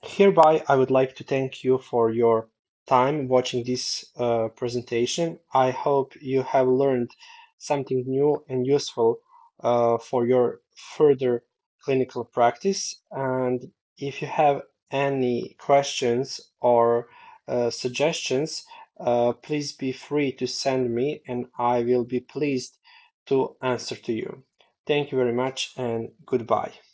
Hereby, I would like to thank you for your time watching this presentation. I hope you have learned something new and useful for your further clinical practice. And if you have any questions or suggestions, please be free to send me, and I will be pleased to answer to you. Thank you very much, and goodbye.